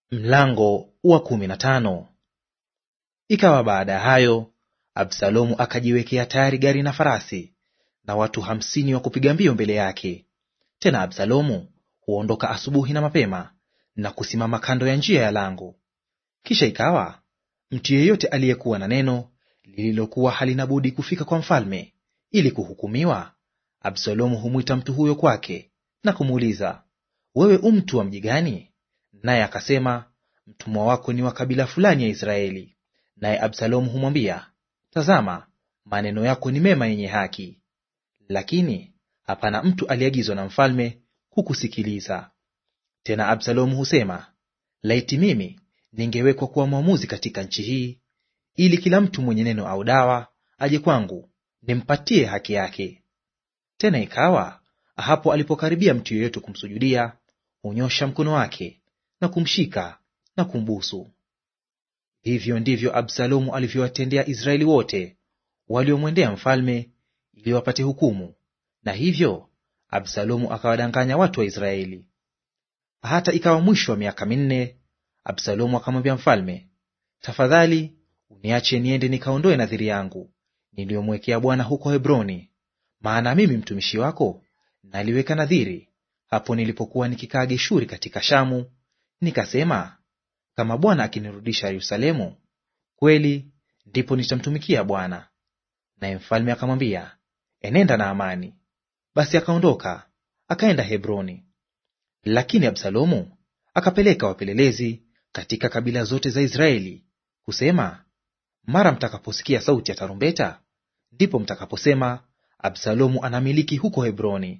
Mlango wa 15. Ikawa baada ya hayo, Absalomu akajiwekea tayari gari na farasi na watu 50 wa kupiga mbio mbele yake. Tena Absalomu huondoka asubuhi na mapema na kusimama kando ya njia ya lango. Kisha ikawa mtu yeyote aliyekuwa na neno lililokuwa halina budi kufika kwa mfalme ili kuhukumiwa, Absalomu humwita mtu huyo kwake na kumuuliza, wewe mtu wa mji gani? Naye akasema, mtumwa wako ni wa kabila fulani ya Israeli. Naye Absalomu humwambia, tazama, maneno yako ni mema yenye haki, lakini hapana mtu aliagizwa na mfalme kukusikiliza. Tena Absalomu husema, laiti mimi ningewekwa kuwa mwamuzi katika nchi hii, ili kila mtu mwenye neno au dawa aje kwangu, nimpatie haki yake. Tena ikawa hapo alipokaribia mtu yeyote kumsujudia, hunyosha mkono wake na kumshika na kumbusu. Hivyo ndivyo Absalomu alivyowatendea Israeli wote waliomwendea mfalme ili wapate hukumu, na hivyo Absalomu akawadanganya watu wa Israeli. Hata ikawa mwisho wa miaka 4, Absalomu akamwambia mfalme, tafadhali uniache niende nikaondoe nadhiri yangu niliyomwekea Bwana huko Hebroni, maana mimi mtumishi wako naliweka nadhiri hapo nilipokuwa nikikaa Geshuri katika Shamu, nikasema, kama Bwana akinirudisha Yerusalemu, kweli ndipo nitamtumikia Bwana. Naye mfalme akamwambia, enenda na amani. Basi akaondoka akaenda Hebroni. Lakini Absalomu akapeleka wapelelezi katika kabila zote za Israeli kusema, mara mtakaposikia sauti ya tarumbeta, ndipo mtakaposema, Absalomu anamiliki huko Hebroni.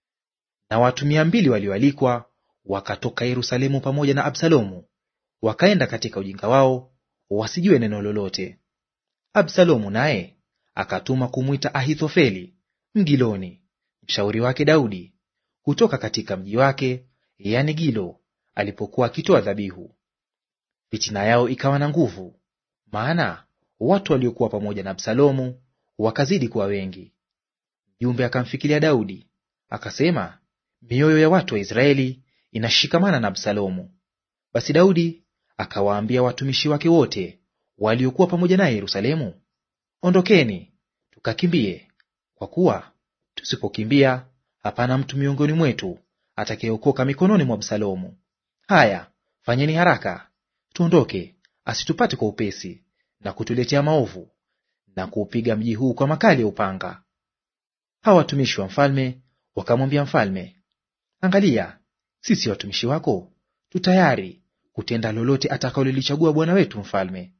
Na watu 200 walioalikwa wakatoka Yerusalemu pamoja na Absalomu, wakaenda katika ujinga wao, wasijue neno lolote. Absalomu naye akatuma kumwita Ahithofeli Mgiloni, mshauri wake Daudi, kutoka katika mji wake, yani Gilo, alipokuwa akitoa dhabihu. Fitina yao ikawa na nguvu, maana watu waliokuwa pamoja na Absalomu wakazidi kuwa wengi. Mjumbe akamfikiria Daudi akasema, mioyo ya watu wa Israeli inashikamana na Absalomu. Basi Daudi akawaambia watumishi wake wote waliokuwa pamoja naye Yerusalemu, ondokeni tukakimbie, kwa kuwa tusipokimbia hapana mtu miongoni mwetu atakayeokoka mikononi mwa Absalomu. Haya, fanyeni haraka tuondoke, asitupate kwa upesi na kutuletea maovu na kuupiga mji huu kwa makali ya upanga. Hawa watumishi wa mfalme wakamwambia mfalme, angalia, sisi watumishi wako tu tayari kutenda lolote atakalolichagua bwana wetu mfalme.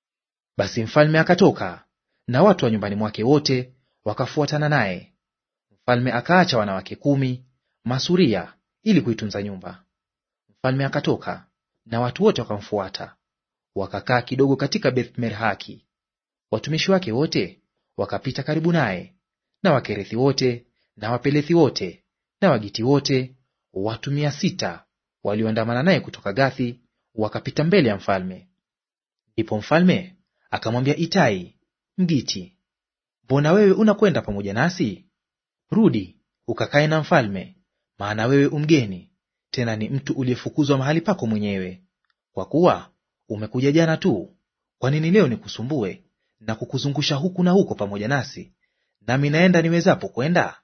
Basi mfalme akatoka na watu wa nyumbani mwake wote wakafuatana naye. Mfalme akaacha wanawake 10 masuria ili kuitunza nyumba. Mfalme akatoka na watu wote wakamfuata, wakakaa kidogo katika Beth-Merhaki. Watumishi wake wote wakapita karibu naye, na Wakerethi wote na Wapelethi wote na Wagiti wote, watu 600 walioandamana naye kutoka Gathi, wakapita mbele ya mfalme. Ndipo mfalme akamwambia Itai Mgiti, mbona wewe unakwenda pamoja nasi? Rudi ukakae na mfalme, maana wewe umgeni, tena ni mtu uliyefukuzwa mahali pako mwenyewe. Kwa kuwa umekuja jana tu, kwa nini leo nikusumbue na kukuzungusha huku na huko pamoja nasi, nami naenda niwezapo kwenda?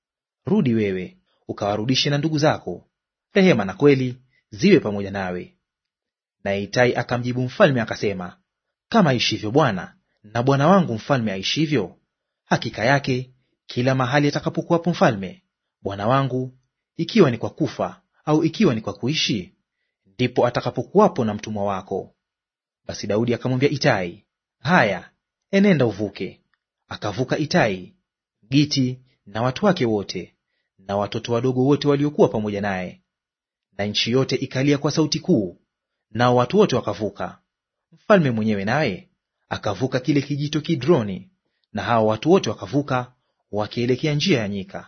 Rudi wewe ukawarudishe na ndugu zako, rehema na kweli ziwe pamoja nawe. Naye Itai akamjibu mfalme akasema, kama aishivyo Bwana na bwana wangu mfalme aishivyo, hakika yake kila mahali atakapokuwapo mfalme bwana wangu, ikiwa ni kwa kufa au ikiwa ni kwa kuishi, ndipo atakapokuwapo na mtumwa wako. Basi Daudi akamwambia Itai, haya, enenda uvuke. Akavuka Itai Mgiti na watu wake wote na watoto wadogo wote waliokuwa pamoja naye, na nchi yote ikalia kwa sauti kuu, nao watu wote wakavuka. Mfalme mwenyewe naye akavuka kile kijito Kidroni, na hao watu wote wakavuka wakielekea njia ya nyika.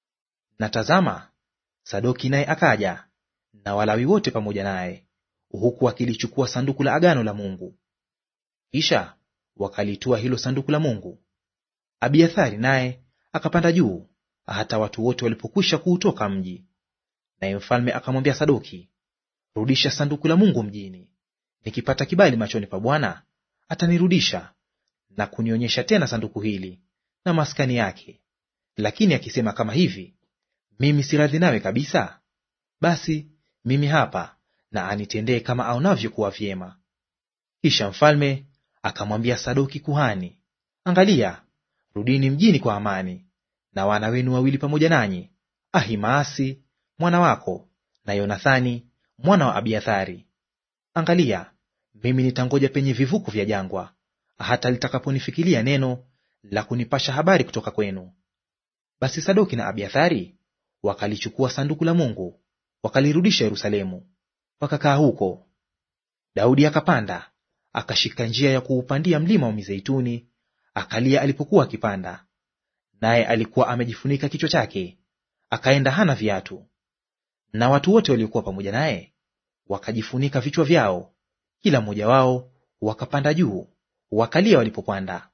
Na tazama, Sadoki naye akaja na Walawi wote pamoja naye, huku wakilichukua sanduku la agano la Mungu. Kisha wakalitua hilo sanduku la Mungu. Abiathari naye akapanda juu hata watu wote walipokwisha kuutoka mji. Naye mfalme akamwambia Sadoki, rudisha sanduku la Mungu mjini. Nikipata kibali machoni pa Bwana, atanirudisha na kunionyesha tena sanduku hili na maskani yake. Lakini akisema kama hivi, mimi si radhi nawe kabisa, basi mimi hapa, na anitendee kama aonavyo kuwa vyema. Kisha mfalme akamwambia Sadoki kuhani, angalia, rudini mjini kwa amani, na wana wenu wawili pamoja nanyi, Ahimaasi mwana wako na Yonathani mwana wa Abiathari. Angalia, mimi nitangoja penye vivuko vya jangwa, hata litakaponifikilia neno la kunipasha habari kutoka kwenu. Basi Sadoki na Abiathari wakalichukua sanduku la Mungu, wakalirudisha Yerusalemu, wakakaa huko. Daudi akapanda, akashika njia ya kuupandia mlima wa Mizeituni, akalia alipokuwa akipanda. Naye alikuwa amejifunika kichwa chake, akaenda hana viatu. Na watu wote waliokuwa pamoja naye wakajifunika vichwa vyao, kila mmoja wao wakapanda juu, wakalia walipopanda.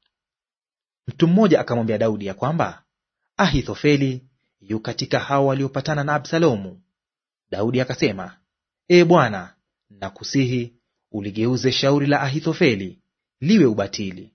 Mtu mmoja akamwambia Daudi ya kwamba Ahithofeli yu katika hao waliopatana na Absalomu. Daudi akasema, Ee Bwana, nakusihi uligeuze shauri la Ahithofeli liwe ubatili.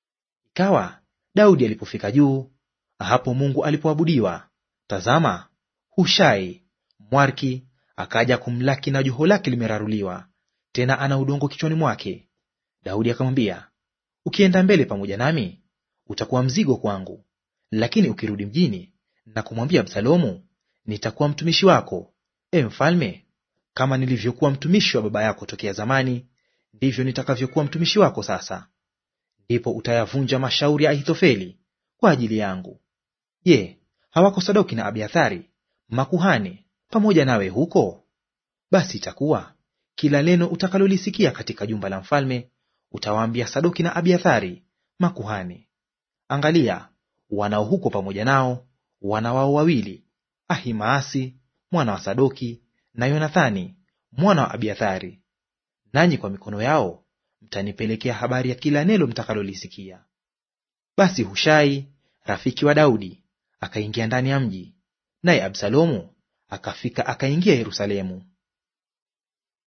Ikawa Daudi alipofika juu, hapo Mungu alipoabudiwa, tazama, Hushai Mwariki akaja kumlaki na joho lake limeraruliwa, tena ana udongo kichwani mwake. Daudi akamwambia, ukienda mbele pamoja nami, utakuwa mzigo kwangu, lakini ukirudi mjini na kumwambia Absalomu, nitakuwa mtumishi wako, mfalme, kama nilivyokuwa mtumishi wa baba yako tokea zamani, ndivyo nitakavyokuwa mtumishi wako sasa. Ndipo utayavunja mashauri ya Ahithofeli kwa ajili yangu. Je, hawako Sadoki na Abiathari makuhani pamoja nawe huko? Basi itakuwa kila neno utakalolisikia katika jumba la mfalme utawaambia Sadoki na Abiathari makuhani. Angalia, wanao huko pamoja nao wana wao wawili, Ahimaasi mwana wa Sadoki na Yonathani mwana wa Abiathari. Nanyi kwa mikono yao mtanipelekea habari ya kila neno mtakalolisikia. Basi Hushai rafiki wa Daudi akaingia ndani ya mji, naye Absalomu akafika akaingia Yerusalemu.